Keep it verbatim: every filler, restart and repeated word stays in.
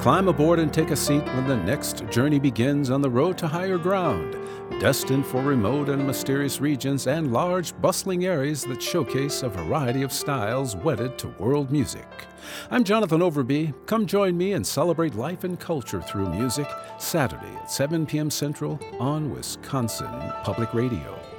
Climb aboard and take a seat when the next journey begins on the road to higher ground, destined for remote and mysterious regions and large, bustling areas that showcase a variety of styles wedded to world music. I'm Jonathan Overby. Come join me and celebrate life and culture through music, Saturday at seven p.m. Central on Wisconsin Public Radio.